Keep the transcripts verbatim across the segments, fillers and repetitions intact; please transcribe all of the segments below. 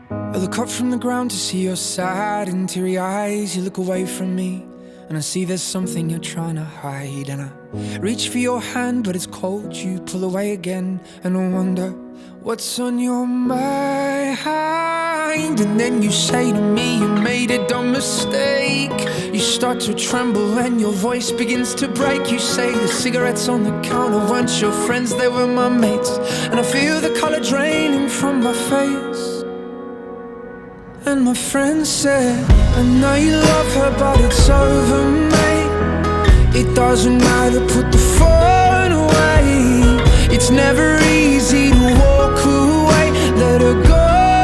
I look up from the ground to see your sad and teary eyes. You look away from me and I see there's something you're trying to hide. And I reach for your hand but it's cold. You pull away again and I wonder what's on your mind. And then you say to me you made a dumb mistake. You start to tremble and your voice begins to break. You say the cigarettes on the counter weren't your friends, they were my mates. And I feel the color draining from my face. And my friend said, I know you love her but it's over, mate. It doesn't matter, put the phone away. It's never easy to walk away. Let her go,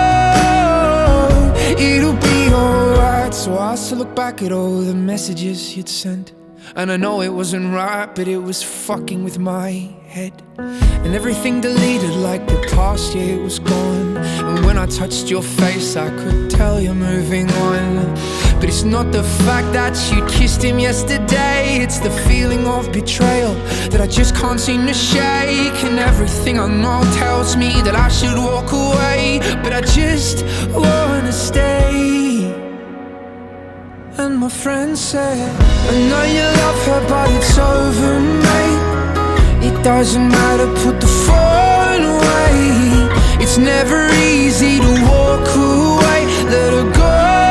it'll be alright. So I still look back at all the messages you'd sent, and I know it wasn't right, but it was fucking with my head. And everything deleted like the past, yeah, it was gone. And when I touched your face, I could tell you're moving on. But it's not the fact that you kissed him yesterday, it's the feeling of betrayal that I just can't seem to shake. And everything I know tells me that I should walk away, but I just wanna stay. And my friend said, I know you love her but it's over, mate. It doesn't matter, put the phone away. It's never easy to walk away. Let her go,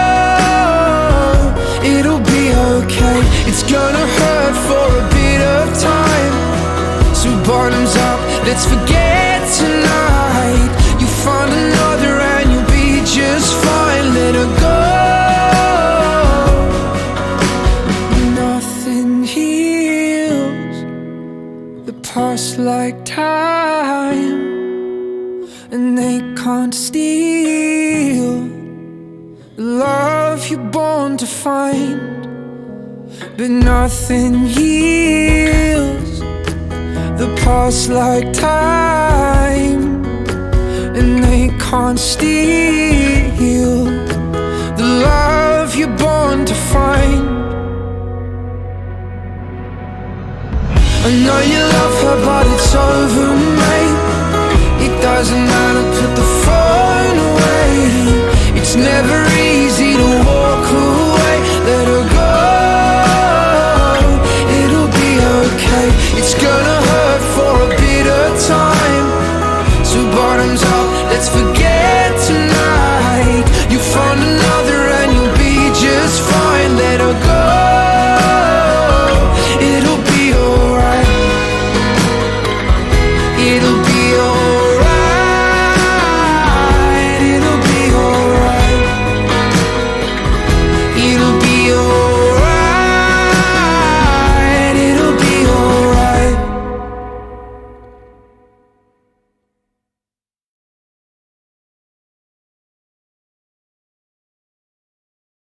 it'll be okay. It's gonna hurt for a bit of time. So bottoms up, let's forget tonight. You find another and you'll be just fine. Let her go. Past like time, and they can't steal the love you're born to find. But nothing heals the past like time, and they can't steal the love you're born to find. I know you love her but it's over, mate. It doesn't matter, put the phone away. It's never easy to walk away. Let her go, it'll be okay. It's gonna hurt for a bit of time. So bottoms up, let's forget